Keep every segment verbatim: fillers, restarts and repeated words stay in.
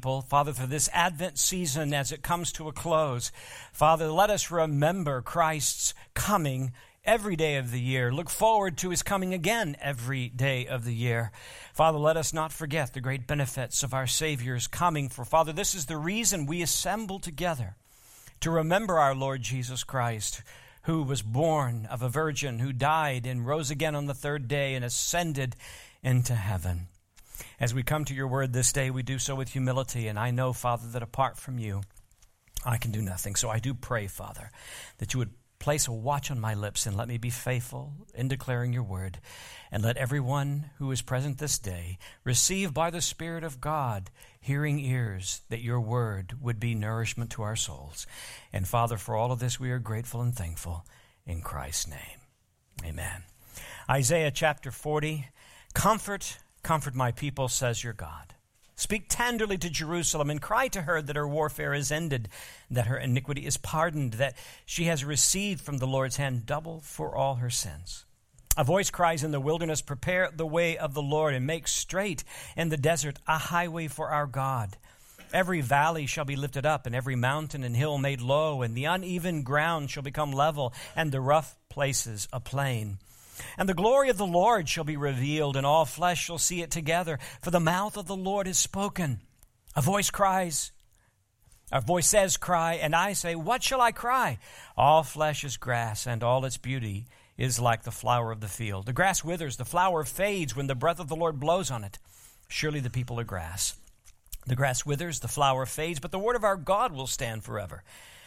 people, Father, for this Advent season as it comes to a close. Father, let us remember Christ's coming every day of the year. Look forward to his coming again every day of the year. Father, let us not forget the great benefits of our Savior's coming. For, Father, this is the reason we assemble together, to remember our Lord Jesus Christ, who was born of a virgin, who died and rose again on the third day and ascended into heaven. As we come to your word this day, we do so with humility, and I know, Father, that apart from you, I can do nothing. So I do pray, Father, that you would place a watch on my lips and let me be faithful in declaring your word. And let everyone who is present this day receive by the Spirit of God hearing ears, that your word would be nourishment to our souls. And Father, for all of this we are grateful and thankful in Christ's name. Amen. Isaiah chapter forty, Comfort, comfort my people, says your God. Speak tenderly to Jerusalem and cry to her that her warfare is ended, that her iniquity is pardoned, that she has received from the Lord's hand double for all her sins. A voice cries in the wilderness, prepare the way of the Lord and make straight in the desert a highway for our God. Every valley shall be lifted up and every mountain and hill made low, and the uneven ground shall become level and the rough places a plain. And the glory of the Lord shall be revealed, and all flesh shall see it together, for the mouth of the Lord is spoken. A voice cries, a voice says, cry, and I say, what shall I cry? All flesh is grass, and all its beauty is like the flower of the field. The grass withers, the flower fades when the breath of the Lord blows on it. Surely the people are grass. The grass withers, the flower fades, but the word of our God will stand forever.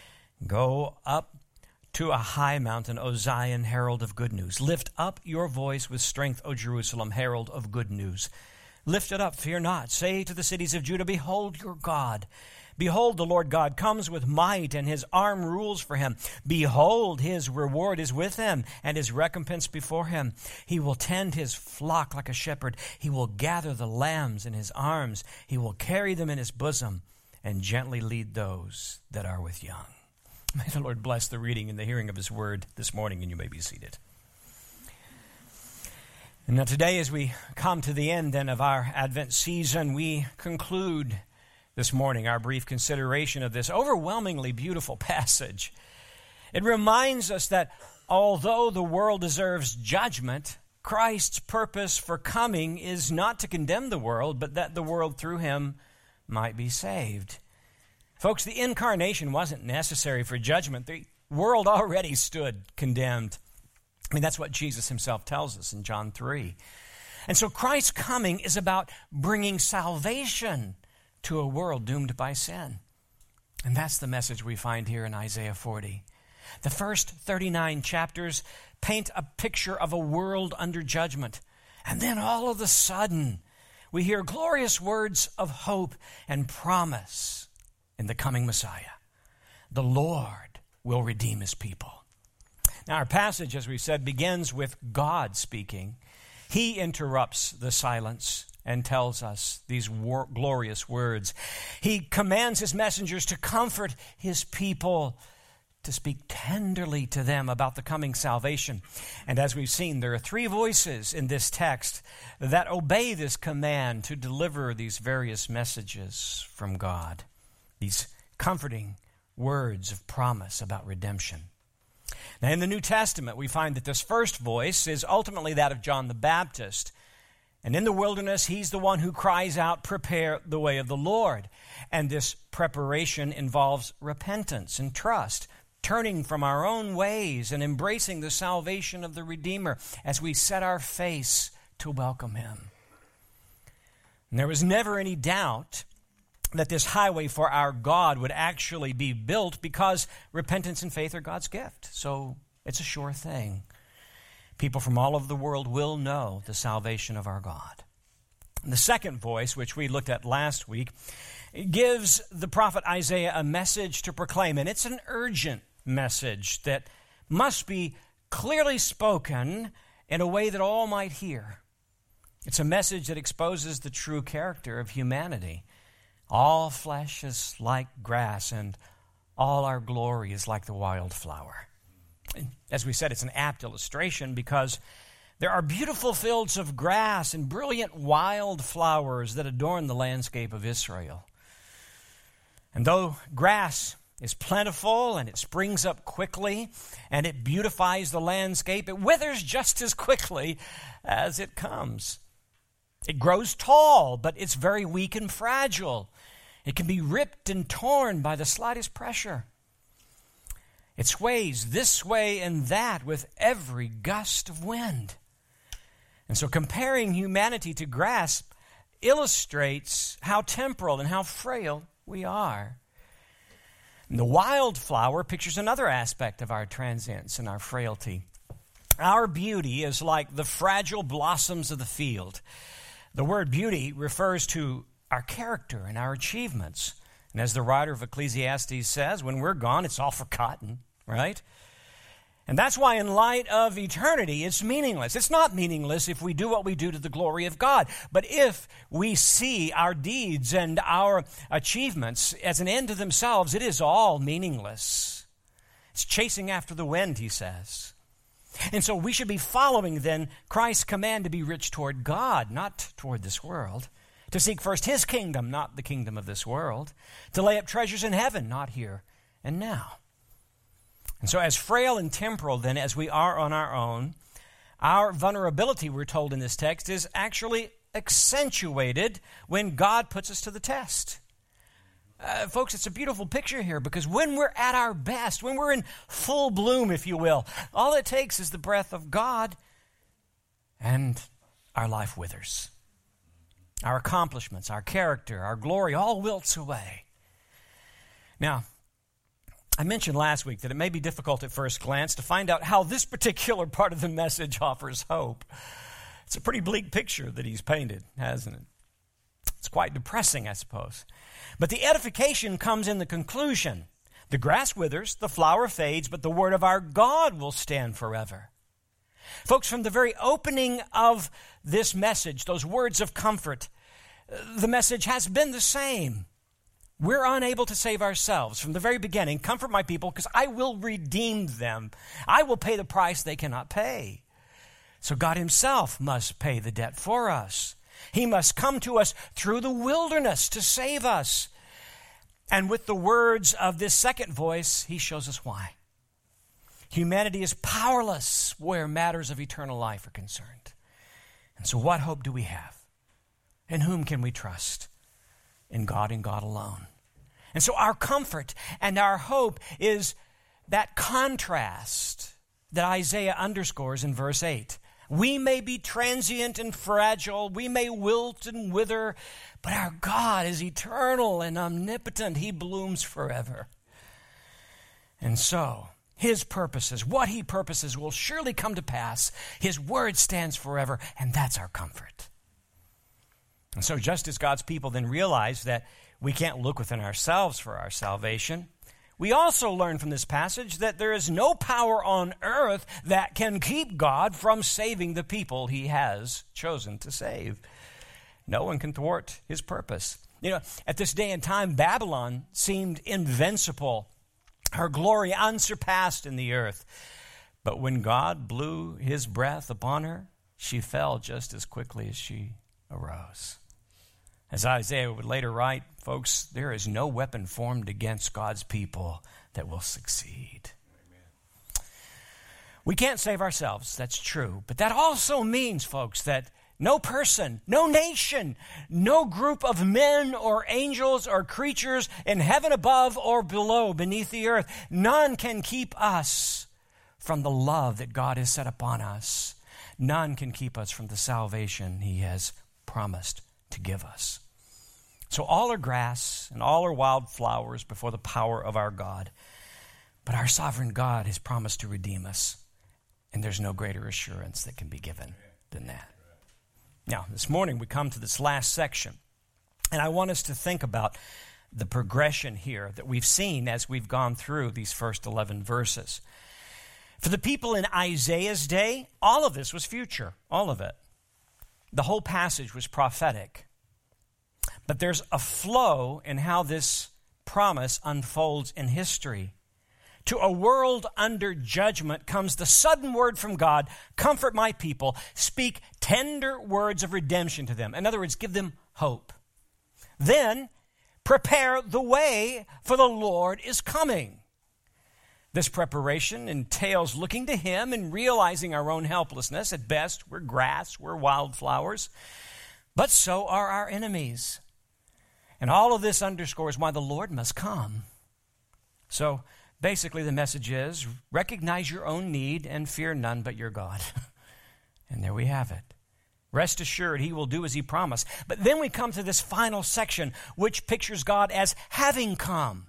Go up to a high mountain, O Zion, herald of good news. Lift up your voice with strength, O Jerusalem, herald of good news. Lift it up, fear not. Say to the cities of Judah, behold your God. Behold, the Lord God comes with might, and his arm rules for him. Behold, his reward is with him, and his recompense before him. He will tend his flock like a shepherd. He will gather the lambs in his arms. He will carry them in his bosom, and gently lead those that are with young. May the Lord bless the reading and the hearing of his word this morning, and you may be seated. And now today, as we come to the end then of our Advent season, we conclude this morning our brief consideration of this overwhelmingly beautiful passage. It reminds us that although the world deserves judgment, Christ's purpose for coming is not to condemn the world, but that the world through him might be saved. Folks, the incarnation wasn't necessary for judgment. The world already stood condemned. I mean, that's what Jesus himself tells us in John three. And so Christ's coming is about bringing salvation to a world doomed by sin. And that's the message we find here in Isaiah forty. The first thirty-nine chapters paint a picture of a world under judgment. And then all of a sudden, we hear glorious words of hope and promise in the coming Messiah. The Lord will redeem his people. Now, our passage, as we said, begins with God speaking. He interrupts the silence and tells us these war- glorious words. He commands his messengers to comfort his people, to speak tenderly to them about the coming salvation. And as we've seen, there are three voices in this text that obey this command to deliver these various messages from God. These comforting words of promise about redemption. Now, in the New Testament, we find that this first voice is ultimately that of John the Baptist. And in the wilderness, he's the one who cries out, prepare the way of the Lord. And this preparation involves repentance and trust, turning from our own ways and embracing the salvation of the Redeemer as we set our face to welcome him. And there was never any doubt that this highway for our God would actually be built because repentance and faith are God's gift. So it's a sure thing. People from all over the world will know the salvation of our God. And the second voice, which we looked at last week, gives the prophet Isaiah a message to proclaim, and it's an urgent message that must be clearly spoken in a way that all might hear. It's a message that exposes the true character of humanity. All flesh is like grass, and all our glory is like the wildflower. As we said, it's an apt illustration because there are beautiful fields of grass and brilliant wildflowers that adorn the landscape of Israel. And though grass is plentiful and it springs up quickly and it beautifies the landscape, it withers just as quickly as it comes. It grows tall, but it's very weak and fragile. It can be ripped and torn by the slightest pressure. It sways this way and that with every gust of wind. And so comparing humanity to grass illustrates how temporal and how frail we are. And the wildflower pictures another aspect of our transience and our frailty. Our beauty is like the fragile blossoms of the field. The word beauty refers to our character and our achievements. And as the writer of Ecclesiastes says, when we're gone, it's all forgotten, right? And that's why in light of eternity, it's meaningless. It's not meaningless if we do what we do to the glory of God. But if we see our deeds and our achievements as an end to themselves, it is all meaningless. It's chasing after the wind, he says. And so we should be following then Christ's command to be rich toward God, not toward this world. To seek first his kingdom, not the kingdom of this world. To lay up treasures in heaven, not here and now. And so as frail and temporal then as we are on our own, our vulnerability, we're told in this text, is actually accentuated when God puts us to the test. Uh, folks, it's a beautiful picture here because when we're at our best, when we're in full bloom, if you will, all it takes is the breath of God and our life withers. Our accomplishments, our character, our glory all wilts away. Now, I mentioned last week that it may be difficult at first glance to find out how this particular part of the message offers hope. It's a pretty bleak picture that he's painted, hasn't it? It's quite depressing, I suppose. But the edification comes in the conclusion. The grass withers, the flower fades, but the word of our God will stand forever. Folks, from the very opening of this message, those words of comfort, the message has been the same. We're unable to save ourselves. From the very beginning, comfort my people because I will redeem them. I will pay the price they cannot pay. So God himself must pay the debt for us. He must come to us through the wilderness to save us. And with the words of this second voice, he shows us why. Humanity is powerless where matters of eternal life are concerned. And so what hope do we have? In whom can we trust? In God and God alone. And so our comfort and our hope is that contrast that Isaiah underscores in verse eight. We may be transient and fragile, we may wilt and wither, but our God is eternal and omnipotent. He blooms forever. And so, his purposes, what he purposes will surely come to pass. His word stands forever, and that's our comfort. And so just as God's people then realize that we can't look within ourselves for our salvation, we also learn from this passage that there is no power on earth that can keep God from saving the people he has chosen to save. No one can thwart his purpose. You know, at this day and time, Babylon seemed invincible, her glory unsurpassed in the earth. But when God blew his breath upon her, she fell just as quickly as she arose. As Isaiah would later write, folks, there is no weapon formed against God's people that will succeed. Amen. We can't save ourselves, that's true. But that also means, folks, that no person, no nation, no group of men or angels or creatures in heaven above or below, beneath the earth, none can keep us from the love that God has set upon us. None can keep us from the salvation he has promised to give us. So all are grass and all are wild flowers before the power of our God. But our sovereign God has promised to redeem us. And there's no greater assurance that can be given than that. Now, this morning we come to this last section. And I want us to think about the progression here that we've seen as we've gone through these first eleven verses. For the people in Isaiah's day, all of this was future, all of it. The whole passage was prophetic. But there's a flow in how this promise unfolds in history. To a world under judgment comes the sudden word from God, comfort my people, speak tender words of redemption to them. In other words, give them hope. Then, Prepare the way, for the Lord is coming. This preparation entails looking to him and realizing our own helplessness. At best, we're grass, we're wildflowers, but so are our enemies. And all of this underscores why the Lord must come. So basically the message is, recognize your own need and fear none but your God. And there we have it. Rest assured, he will do as he promised. But then we come to this final section, which pictures God as having come.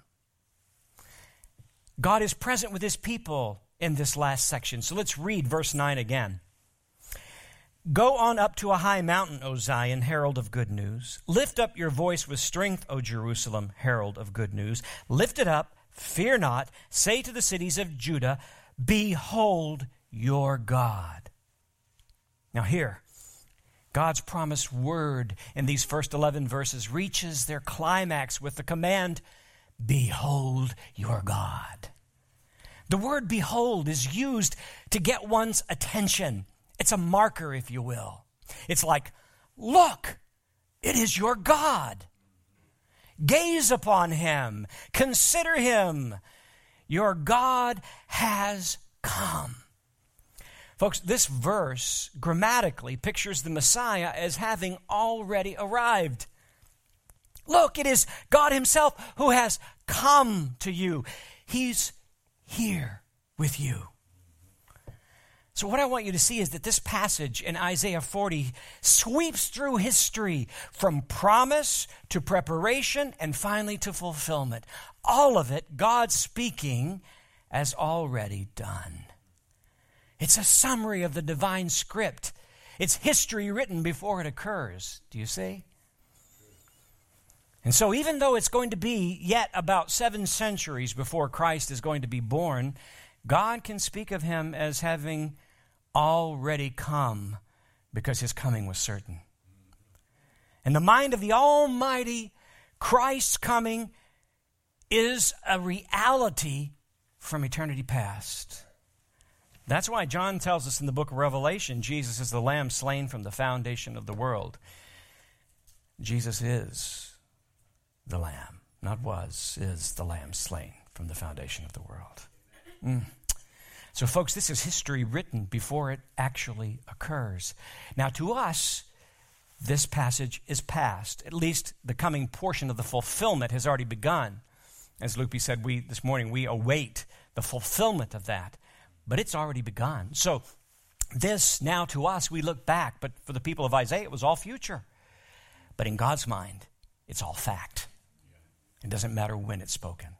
God is present with his people in this last section. So let's read verse nine again. Go on up to a high mountain, O Zion, herald of good news. Lift up your voice with strength, O Jerusalem, herald of good news. Lift it up, fear not. Say to the cities of Judah, behold your God. Now here, God's promised word in these first eleven verses reaches their climax with the command, behold your God. The word behold is used to get one's attention. It's a marker, if you will. It's like, look, it is your God. Gaze upon him. Consider him. Your God has come. Folks, this verse grammatically pictures the Messiah as having already arrived. Look, it is God himself who has come to you. He's here with you. So what I want you to see is that this passage in Isaiah forty sweeps through history from promise to preparation and finally to fulfillment. All of it, God speaking as already done. It's a summary of the divine script. It's history written before it occurs. Do you see? And so even though it's going to be yet about seven centuries before Christ is going to be born, God can speak of him as having already come because his coming was certain. In the mind of the Almighty, Christ's coming is a reality from eternity past. That's why John tells us in the book of Revelation, Jesus is the Lamb slain from the foundation of the world. Jesus is the Lamb, not was, is the Lamb slain from the foundation of the world. Mm. So folks, this is history written before it actually occurs. Now to us, this passage is past. At least the coming portion of the fulfillment has already begun. As Lupe said, we this morning, we await the fulfillment of that. But it's already begun. So this, now to us, we look back. But for the people of Isaiah, it was all future. But in God's mind, it's all fact. It doesn't matter when it's spoken.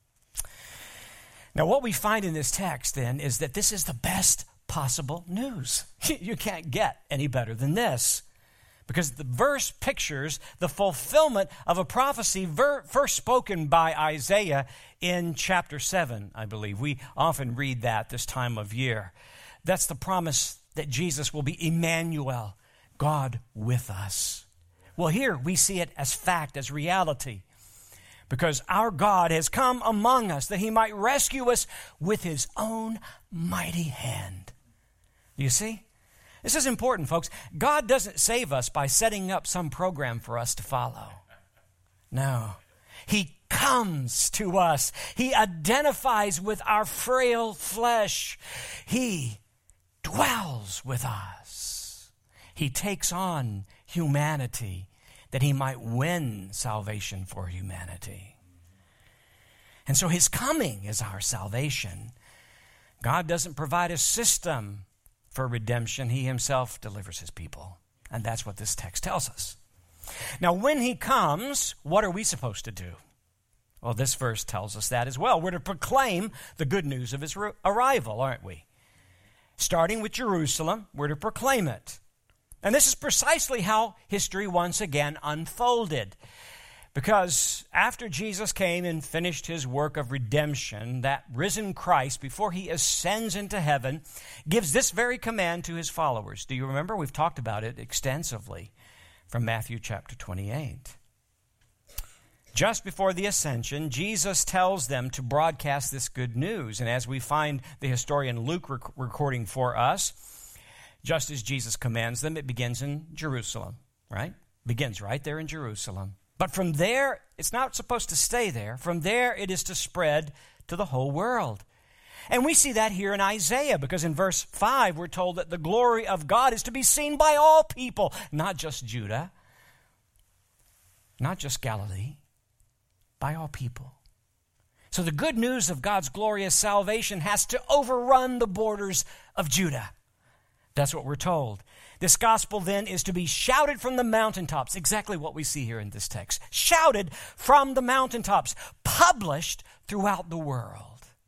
Now, what we find in this text, then, is that this is the best possible news. You can't get any better than this. Because the verse pictures the fulfillment of a prophecy ver- first spoken by Isaiah in chapter seven, I believe. We often read that this time of year. That's the promise that Jesus will be Emmanuel, God with us. Well, here we see it as fact, as reality. Because our God has come among us that he might rescue us with his own mighty hand. Do you see? This is important, folks. God doesn't save us by setting up some program for us to follow. No. He comes to us. He identifies with our frail flesh. He dwells with us. He takes on humanity that he might win salvation for humanity. And so his coming is our salvation. God doesn't provide a system for redemption. He himself delivers his people. And that's what this text tells us. Now, when he comes, what are we supposed to do? Well, this verse tells us that as well. We're to proclaim the good news of his arrival, aren't we? Starting with Jerusalem, we're to proclaim it. And this is precisely how history once again unfolded. Because after Jesus came and finished his work of redemption, that risen Christ, before he ascends into heaven, gives this very command to his followers. Do you remember? We've talked about it extensively from Matthew chapter twenty-eight. Just before the ascension, Jesus tells them to broadcast this good news. And as we find the historian Luke rec- recording for us, just as Jesus commands them, it begins in Jerusalem, right? Begins right there in Jerusalem. But from there, it's not supposed to stay there. From there, it is to spread to the whole world. And we see that here in Isaiah, because in verse five, we're told that the glory of God is to be seen by all people, not just Judah, not just Galilee, by all people. So the good news of God's glorious salvation has to overrun the borders of Judah. That's what we're told. This gospel then is to be shouted from the mountaintops, exactly what we see here in this text. Shouted from the mountaintops, published throughout the world.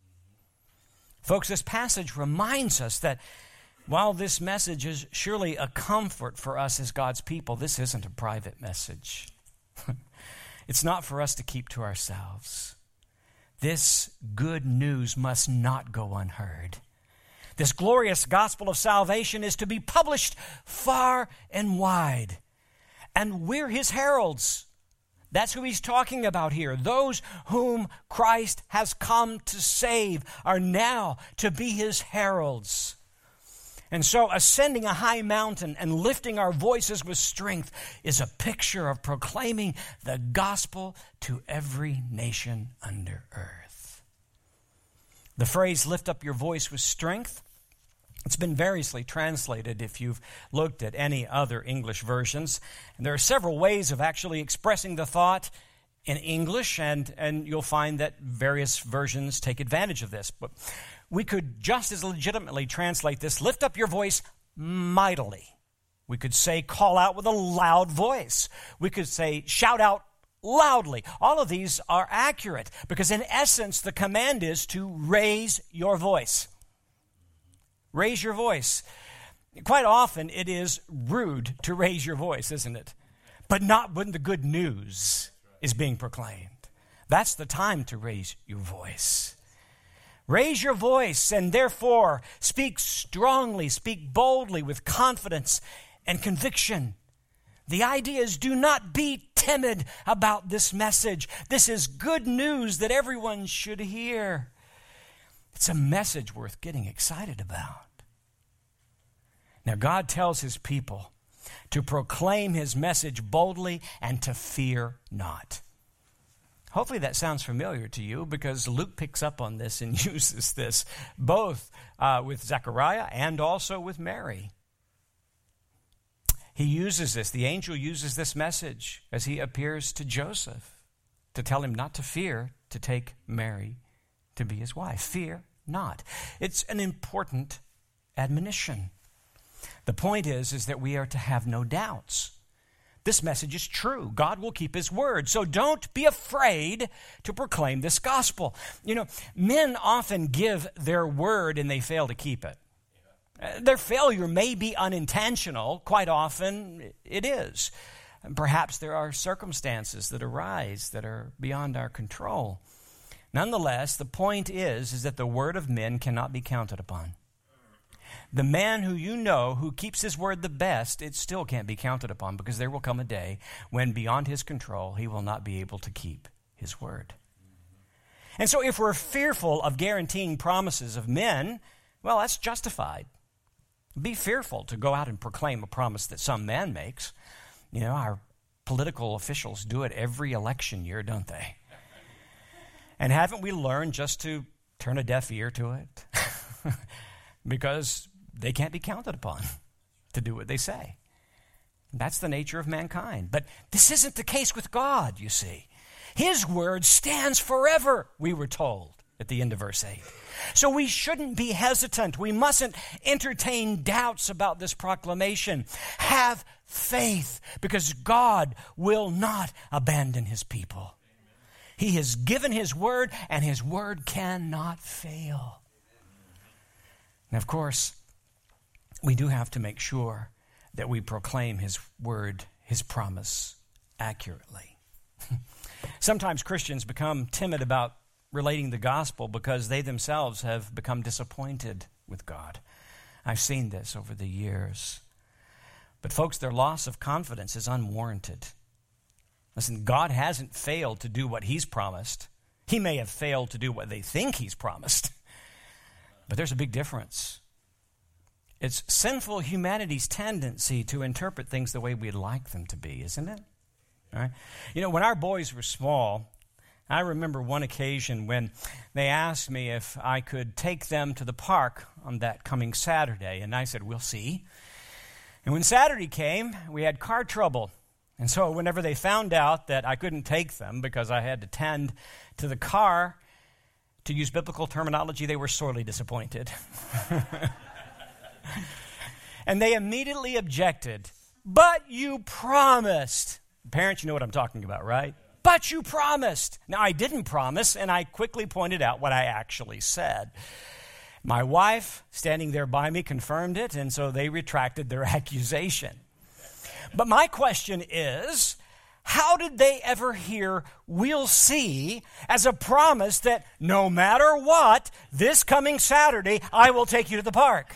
Folks, this passage reminds us that while this message is surely a comfort for us as God's people, this isn't a private message. It's not for us to keep to ourselves. This good news must not go unheard. This glorious gospel of salvation is to be published far and wide. And we're his heralds. That's who he's talking about here. Those whom Christ has come to save are now to be his heralds. And so ascending a high mountain and lifting our voices with strength is a picture of proclaiming the gospel to every nation under earth. The phrase, lift up your voice with strength, it's been variously translated if you've looked at any other English versions. And there are several ways of actually expressing the thought in English, and, and you'll find that various versions take advantage of this. But we could just as legitimately translate this, lift up your voice mightily. We could say, call out with a loud voice. We could say, shout out loudly. All of these are accurate because in essence, the command is to raise your voice. Raise your voice. Quite often, it is rude to raise your voice, isn't it? But not when the good news is being proclaimed. That's the time to raise your voice. Raise your voice and therefore speak strongly, speak boldly with confidence and conviction. The idea is do not be timid about this message. This is good news that everyone should hear. It's a message worth getting excited about. Now, God tells his people to proclaim his message boldly and to fear not. Hopefully that sounds familiar to you because Luke picks up on this and uses this both uh, with Zechariah and also with Mary. He uses this, the angel uses this message as he appears to Joseph to tell him not to fear to take Mary to be his wife. Fear not. It's an important admonition. The point is, is that we are to have no doubts. This message is true. God will keep his word. So don't be afraid to proclaim this gospel. You know, men often give their word and they fail to keep it. Their failure may be unintentional. Quite often it is. Perhaps there are circumstances that arise that are beyond our control. Nonetheless, the point is, is that the word of men cannot be counted upon. The man who you know who keeps his word the best, it still can't be counted upon because there will come a day when beyond his control, he will not be able to keep his word. And so if we're fearful of guaranteeing promises of men, well, that's justified. Be fearful to go out and proclaim a promise that some man makes. You know, our political officials do it every election year, don't they? And haven't we learned just to turn a deaf ear to it? Because they can't be counted upon to do what they say. That's the nature of mankind. But this isn't the case with God, you see. His word stands forever, we were told at the end of verse eight. So we shouldn't be hesitant. We mustn't entertain doubts about this proclamation. Have faith, because God will not abandon his people. He has given his word, and his word cannot fail. And of course, we do have to make sure that we proclaim his word, his promise, accurately. Sometimes Christians become timid about relating the gospel because they themselves have become disappointed with God. I've seen this over the years. But folks, their loss of confidence is unwarranted. Listen, God hasn't failed to do what he's promised. He may have failed to do what they think he's promised. But there's a big difference. It's sinful humanity's tendency to interpret things the way we'd like them to be, isn't it? Right? You know, when our boys were small, I remember one occasion when they asked me if I could take them to the park on that coming Saturday, and I said, we'll see. And when Saturday came, we had car trouble. And so whenever they found out that I couldn't take them because I had to tend to the car, to use biblical terminology, they were sorely disappointed. And they immediately objected. But you promised. Parents, you know what I'm talking about, right? But you promised. Now, I didn't promise, and I quickly pointed out what I actually said. My wife, standing there by me, confirmed it, and so they retracted their accusation. But my question is, how did they ever hear "we'll see" as a promise that no matter what, this coming Saturday, I will take you to the park?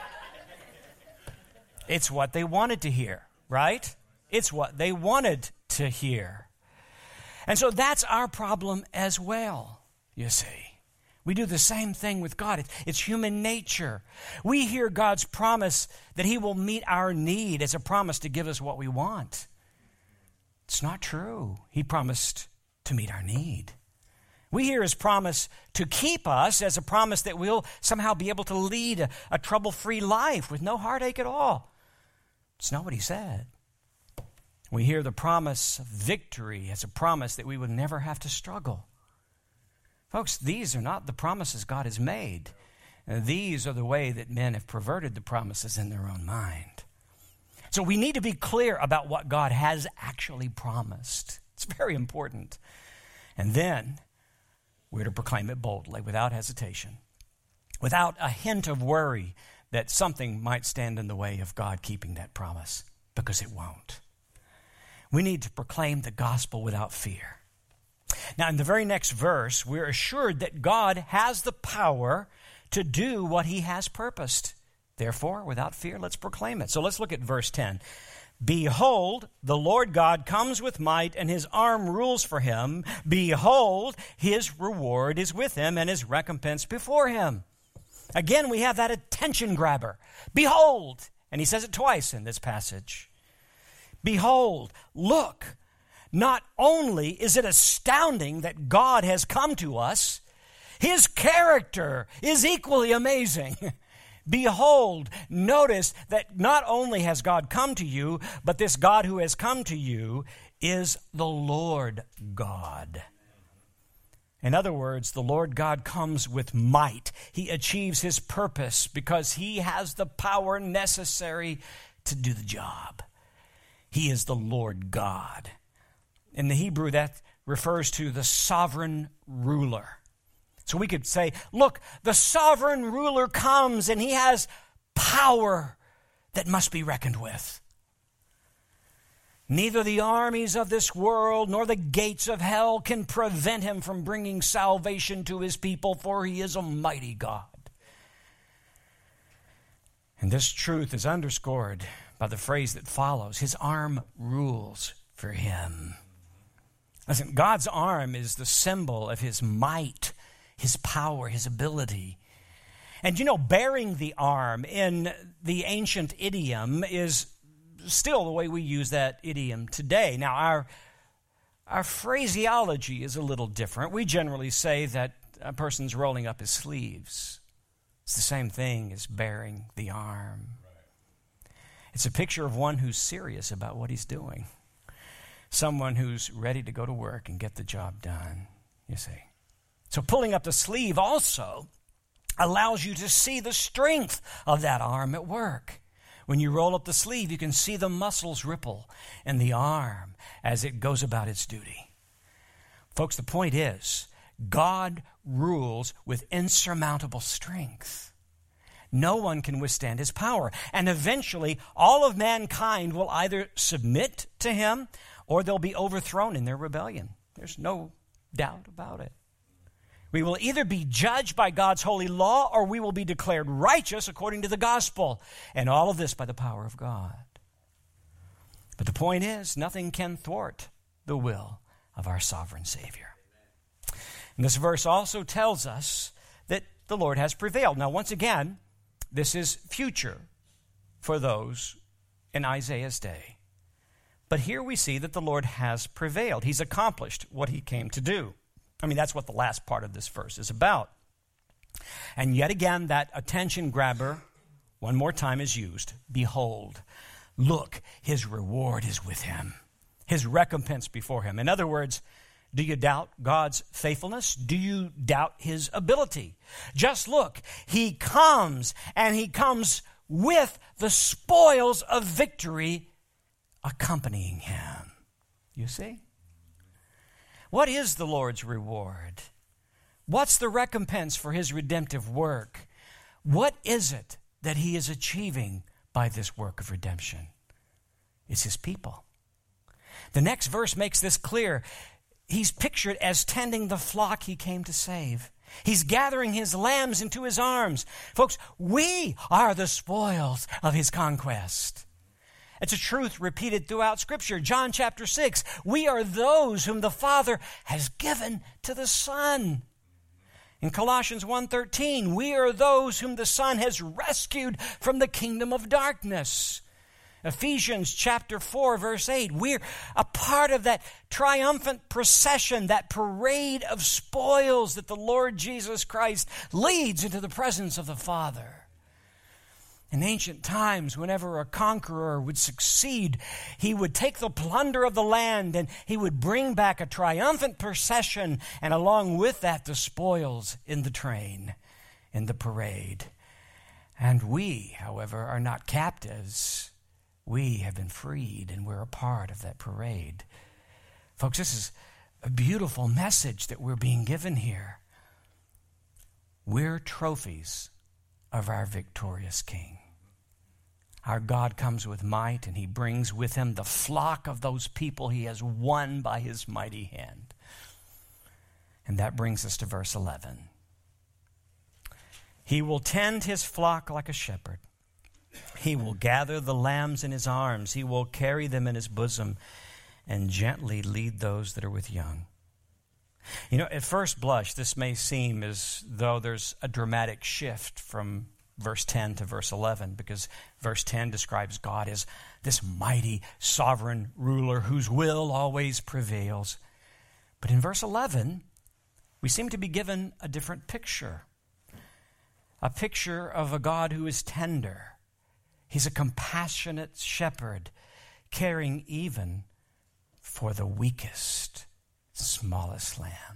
It's what they wanted to hear, right? It's what they wanted to hear. And so that's our problem as well, you see. We do the same thing with God. It's, it's human nature. We hear God's promise that He will meet our need as a promise to give us what we want. It's not true. He promised to meet our need. We hear His promise to keep us as a promise that we'll somehow be able to lead a, a trouble-free life with no heartache at all. It's not what He said. We hear the promise of victory as a promise that we would never have to struggle. Folks, these are not the promises God has made. These are the way that men have perverted the promises in their own mind. So we need to be clear about what God has actually promised. It's very important. And then we're to proclaim it boldly, without hesitation, without a hint of worry that something might stand in the way of God keeping that promise, because it won't. We need to proclaim the gospel without fear. Now, in the very next verse, we're assured that God has the power to do what He has purposed. Therefore, without fear, let's proclaim it. So let's look at verse ten. Behold, the Lord God comes with might, and His arm rules for Him. Behold, His reward is with Him, and His recompense before Him. Again, we have that attention grabber. Behold, and He says it twice in this passage. Behold, look. Not only is it astounding that God has come to us, His character is equally amazing. Behold, notice that not only has God come to you, but this God who has come to you is the Lord God. In other words, the Lord God comes with might. He achieves His purpose because He has the power necessary to do the job. He is the Lord God. In the Hebrew, that refers to the sovereign ruler. So we could say, look, the sovereign ruler comes and He has power that must be reckoned with. Neither the armies of this world nor the gates of hell can prevent Him from bringing salvation to His people, for He is a mighty God. And this truth is underscored by the phrase that follows, His arm rules for Him. Listen, God's arm is the symbol of His might, His power, His ability. And you know, bearing the arm in the ancient idiom is still the way we use that idiom today. Now, our, our phraseology is a little different. We generally say that a person's rolling up his sleeves. It's the same thing as bearing the arm. It's a picture of one who's serious about what he's doing. Someone who's ready to go to work and get the job done, you see. So pulling up the sleeve also allows you to see the strength of that arm at work. When you roll up the sleeve, you can see the muscles ripple in the arm as it goes about its duty. Folks, the point is, God rules with insurmountable strength. No one can withstand His power. And eventually, all of mankind will either submit to Him or they'll be overthrown in their rebellion. There's no doubt about it. We will either be judged by God's holy law or we will be declared righteous according to the gospel. And all of this by the power of God. But the point is, nothing can thwart the will of our sovereign Savior. And this verse also tells us that the Lord has prevailed. Now, once again, this is future for those in Isaiah's day. But here we see that the Lord has prevailed. He's accomplished what he came to do. I mean, that's what the last part of this verse is about. And yet again, that attention grabber, one more time, is used. Behold, look, his reward is with him, his recompense before him. In other words, do you doubt God's faithfulness? Do you doubt his ability? Just look, he comes, and he comes with the spoils of victory accompanying him. You see? What is the Lord's reward? What's the recompense for his redemptive work? What is it that he is achieving by this work of redemption? It's his people. The next verse makes this clear. He's pictured as tending the flock he came to save. He's gathering his lambs into his arms. Folks, we are the spoils of his conquest. It's a truth repeated throughout Scripture. John chapter six, we are those whom the Father has given to the Son. In Colossians one thirteen, we are those whom the Son has rescued from the kingdom of darkness. Ephesians chapter four, verse eight, we're a part of that triumphant procession, that parade of spoils that the Lord Jesus Christ leads into the presence of the Father. In ancient times, whenever a conqueror would succeed, he would take the plunder of the land and he would bring back a triumphant procession, and along with that, the spoils in the train, in the parade. And we, however, are not captives. We have been freed, and we're a part of that parade. Folks, this is a beautiful message that we're being given here. We're trophies of our victorious King. Our God comes with might, and he brings with him the flock of those people he has won by his mighty hand. And that brings us to verse eleven. He will tend his flock like a shepherd. He will gather the lambs in his arms. He will carry them in his bosom and gently lead those that are with young. You know, at first blush, this may seem as though there's a dramatic shift from verse ten to verse eleven, because verse ten describes God as this mighty sovereign ruler whose will always prevails. But in verse eleven, we seem to be given a different picture, a picture of a God who is tender. He's a compassionate shepherd, caring even for the weakest, smallest lamb.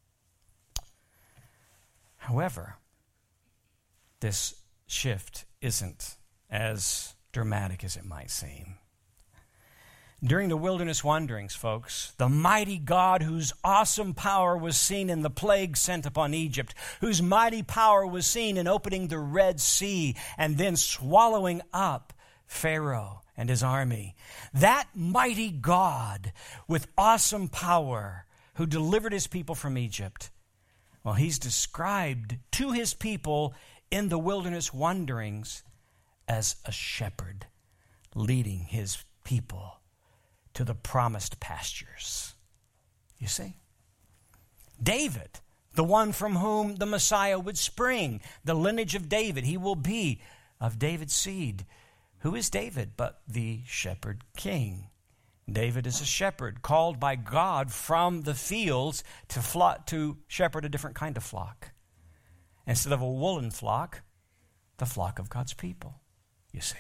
However, this shift isn't as dramatic as it might seem. During the wilderness wanderings, folks, the mighty God whose awesome power was seen in the plague sent upon Egypt, whose mighty power was seen in opening the Red Sea and then swallowing up Pharaoh and his army, that mighty God with awesome power who delivered his people from Egypt, well, he's described to his people in the wilderness wanderings as a shepherd leading his people to the promised pastures. You see? David, the one from whom the Messiah would spring, the lineage of David, he will be of David's seed. Who is David but the shepherd king? David is a shepherd called by God from the fields to flock, to shepherd a different kind of flock. Instead of a woolen flock, the flock of God's people, you see.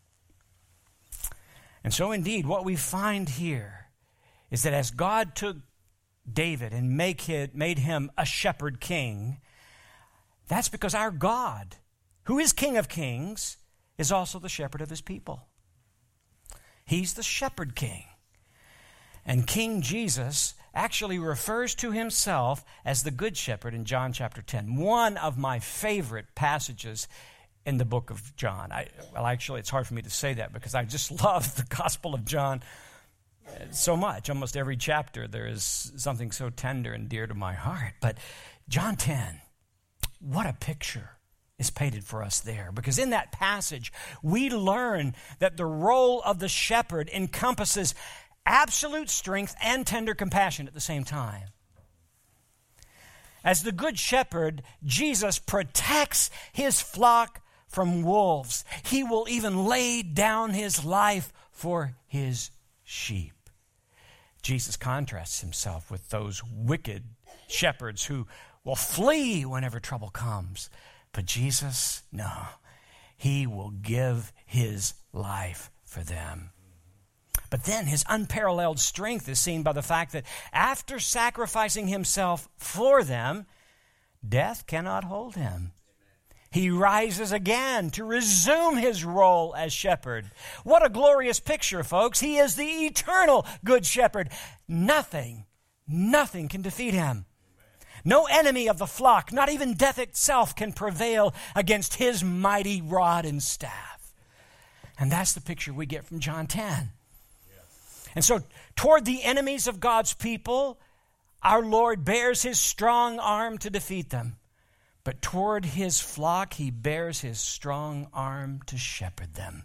And so indeed, what we find here is that as God took David and make it, made him a shepherd king, that's because our God, who is King of Kings, is also the shepherd of his people. He's the shepherd king. And King Jesus actually refers to himself as the good shepherd in John chapter ten, one of my favorite passages in the book of John. I, well, actually, it's hard for me to say that because I just love the Gospel of John so much. Almost every chapter there is something so tender and dear to my heart. But John ten, what a picture is painted for us there. Because in that passage, we learn that the role of the shepherd encompasses absolute strength and tender compassion at the same time. As the good shepherd, Jesus protects his flock from wolves. He will even lay down his life for his sheep. Jesus contrasts himself with those wicked shepherds who will flee whenever trouble comes. But Jesus, no, he will give his life for them. But then his unparalleled strength is seen by the fact that after sacrificing himself for them, death cannot hold him. He rises again to resume his role as shepherd. What a glorious picture, folks. He is the eternal good shepherd. Nothing, nothing can defeat him. No enemy of the flock, not even death itself, can prevail against his mighty rod and staff. And that's the picture we get from John ten. And so toward the enemies of God's people, our Lord bears his strong arm to defeat them. But toward his flock, he bears his strong arm to shepherd them.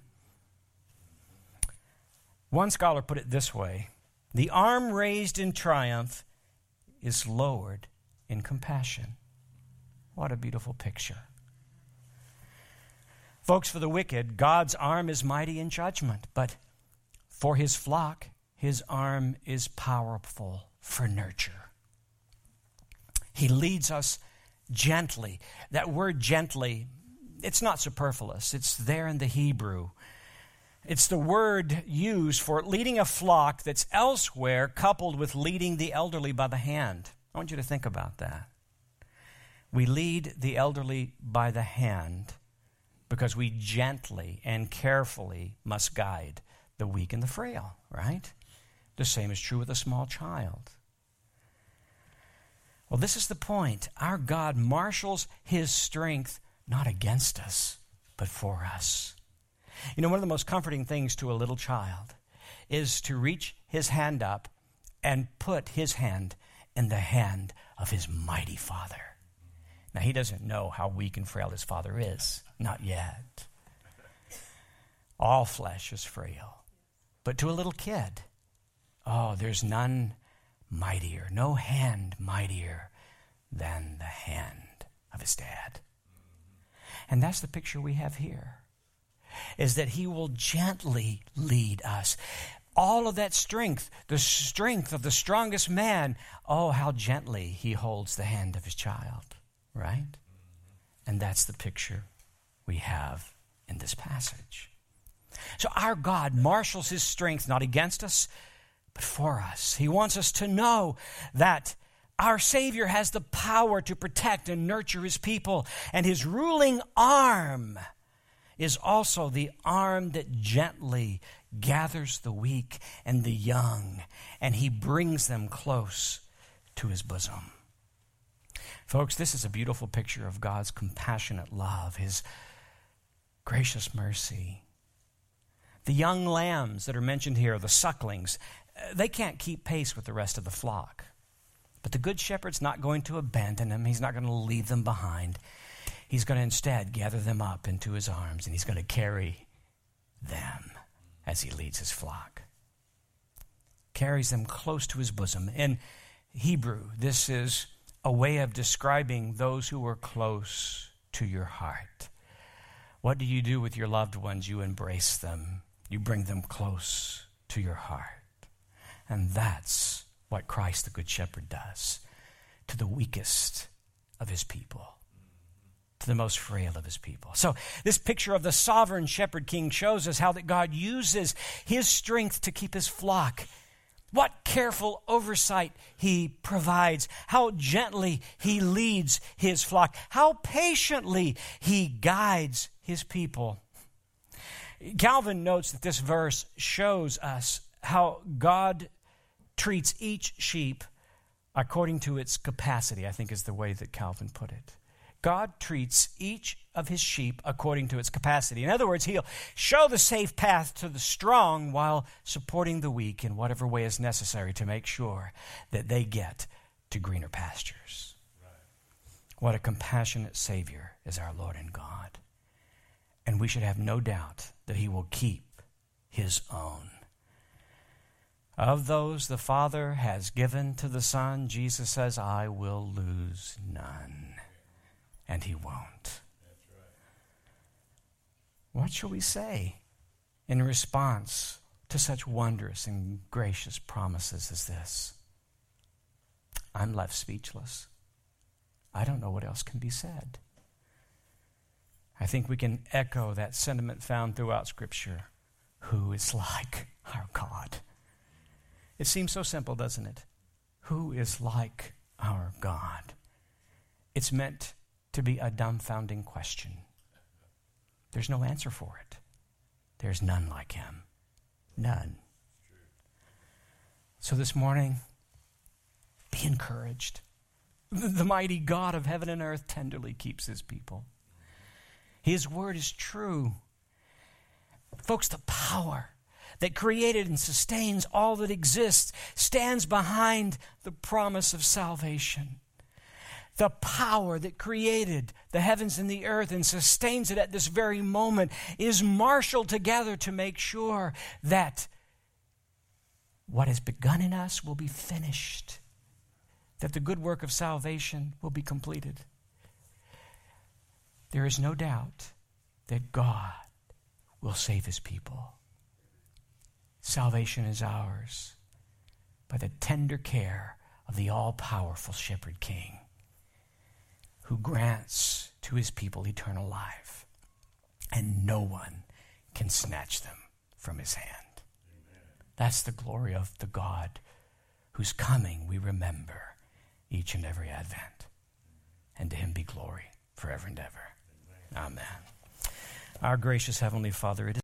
One scholar put it this way: the arm raised in triumph is lowered in compassion. What a beautiful picture. Folks, for the wicked, God's arm is mighty in judgment, but for his flock, his arm is powerful for nurture. He leads us gently. That word gently, it's not superfluous. It's there in the Hebrew. It's the word used for leading a flock that's elsewhere coupled with leading the elderly by the hand. I want you to think about that. We lead the elderly by the hand because we gently and carefully must guide the weak and the frail, right? The same is true with a small child. Well, this is the point. Our God marshals his strength not against us, but for us. You know, one of the most comforting things to a little child is to reach his hand up and put his hand in the hand of his mighty Father. Now, he doesn't know how weak and frail his Father is. Not yet. All flesh is frail. But to a little kid, oh, there's none mightier, no hand mightier than the hand of his dad. And that's the picture we have here, is that he will gently lead us. All of that strength, the strength of the strongest man, oh, how gently he holds the hand of his child, right? And that's the picture we have in this passage. So our God marshals his strength not against us, but for us. He wants us to know that our Savior has the power to protect and nurture his people, and his ruling arm is also the arm that gently gathers the weak and the young, and he brings them close to his bosom. Folks, this is a beautiful picture of God's compassionate love, his gracious mercy. The young lambs that are mentioned here, the sucklings, they can't keep pace with the rest of the flock. But the good shepherd's not going to abandon them. He's not going to leave them behind. He's going to instead gather them up into his arms, and he's going to carry them as he leads his flock. Carries them close to his bosom. In Hebrew, this is a way of describing those who are close to your heart. What do you do with your loved ones? You embrace them. You bring them close to your heart. And that's what Christ the Good Shepherd does to the weakest of his people, to the most frail of his people. So this picture of the sovereign shepherd king shows us how that God uses his strength to keep his flock. What careful oversight he provides, how gently he leads his flock, how patiently he guides his people. Calvin notes that this verse shows us how God treats each sheep according to its capacity, I think is the way that Calvin put it. God treats each of his sheep according to its capacity. In other words, he'll show the safe path to the strong while supporting the weak in whatever way is necessary to make sure that they get to greener pastures. Right. What a compassionate Savior is our Lord and God. And we should have no doubt that he will keep his own. Of those the Father has given to the Son, Jesus says, I will lose none. And he won't. That's right. What shall we say in response to such wondrous and gracious promises as this. I'm left speechless. I don't know what else can be said. I think we can echo that sentiment found throughout Scripture. Who is like our God? It seems so simple, doesn't it? Who is like our God? It's meant to be a dumbfounding question. There's no answer for it. There's none like him. None. So this morning, be encouraged. The mighty God of heaven and earth tenderly keeps his people. His word is true. Folks, the power that created and sustains all that exists stands behind the promise of salvation. The power that created the heavens and the earth and sustains it at this very moment is marshaled together to make sure that what has begun in us will be finished, that the good work of salvation will be completed. There is no doubt that God will save his people. Salvation is ours by the tender care of the all-powerful Shepherd King, who grants to his people eternal life, and no one can snatch them from his hand. Amen. That's the glory of the God whose coming we remember each and every Advent. And to him be glory forever and ever. Amen. Amen. Our gracious Heavenly Father, it is